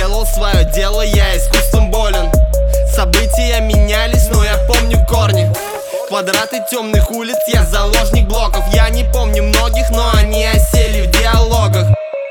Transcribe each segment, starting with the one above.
делал свое дело, я искусством болен. События менялись, но я помню корни. Квадраты темных улиц, я заложник блоков. Я не помню многих, но они осели в диалогах.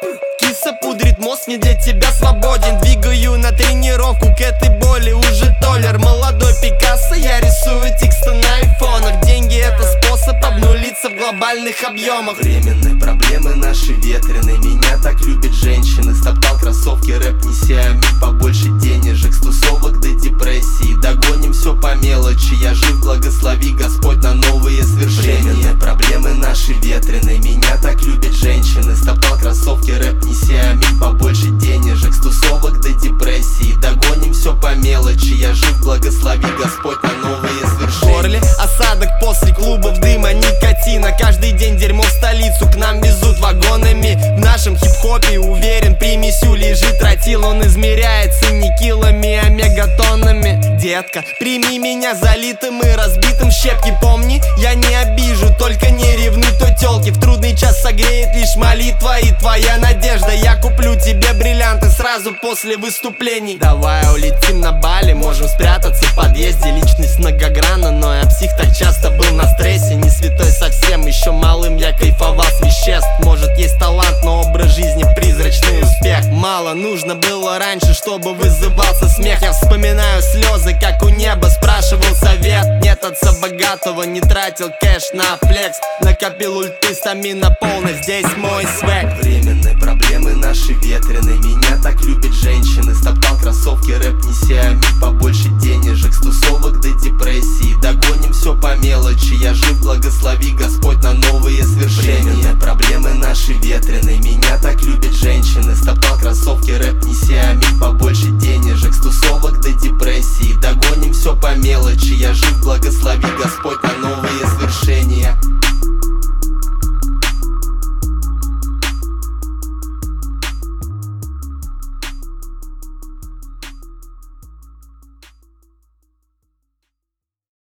Киса пудрит мозг, не для тебя свободен. Двигаю на тренировку к этой боли уже толер. Молодой Пикассо, я рисую тексты на айфонах. Деньги — это способ обнулиться в глобальных объемах. Временные проблемы наши ветреные. Меня так любят женщины. Стоптал кроссовки, рэп неси, аминь. Побольше денежек, с тусовок до депрессии. Догоним все по мелочи. Я жив, благослови Господь на новые свершения. Временные проблемы наши ветреные. Меня так любят женщины. Стоптал кроссовки, рэп неси, аминь. Побольше денежек, с тусовок до депрессии. Догоним все по мелочи. Я жив, благослови Господь на новые свершения. В горле осадок после клубов дыма, никотина. Каждый день дерьмо в столицу к нам везут вагонами. В нашем хип-хопе, уверен, примесью лежит тротил. Он измеряется не килами, а мегатоннами. Детка, прими меня залитым и разбитым в щепки. Помни, я не обижу, только не ревнуй той тёлки. В трудный час согреет лишь молитва и твоя надежда. Я куплю тебе бриллианты сразу после выступлений. Давай улетим на Бали, можем спрятаться в подъезде. Личность многогранна, но я псих, так часто был на стрессе. Не святой совсем, еще малым я кайфовал с веществ. Может есть талант, но образ жизни призрачный успех. Мало нужно было раньше, чтобы вызывался смех. Я вспоминаю слезы, как у неба спрашивал совет. Нет отца богатого, не тратил кэш на флекс. Накопил ульты, стамина полная, здесь мой свек. Временные проблемы наши ветреные. Меня так любят женщины. Стоптал кроссовки, рэп неси, аминь. Побольше денежек, с тусовок до депрессии. Догоним все по мелочи. Я жив, благослови Господь на новые свершения. Временные проблемы наши ветреные. Меня так любят женщины. Стоптал кроссовки, рэп неси, аминь. Побольше денежек, с тусовок до депрессии. Догоним все по мелочи. Я жив, благослови Господь на новые свершения.